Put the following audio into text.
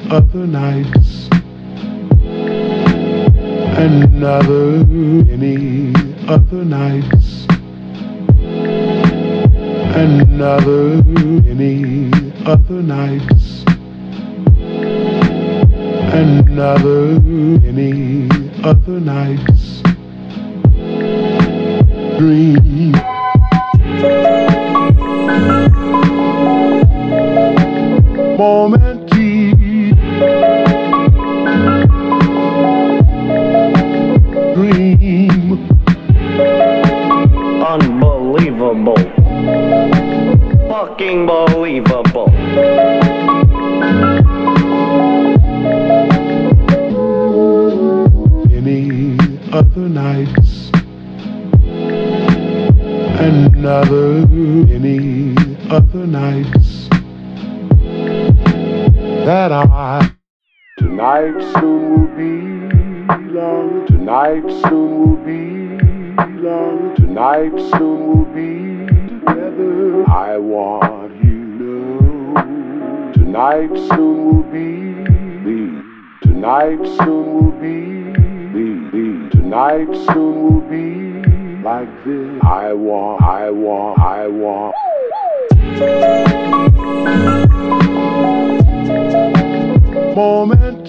other nights, another any other nights, another any other nights, another any other nights. Dream. Moment. Dream. Unbelievable. Fucking believable. Any other nights, another any other nights that I. Tonight soon will be long. Tonight soon will be long. Tonight soon will be together. I want you to know. Tonight soon will be. Tonight soon will be. Tonight soon will be like this. I want. Moment.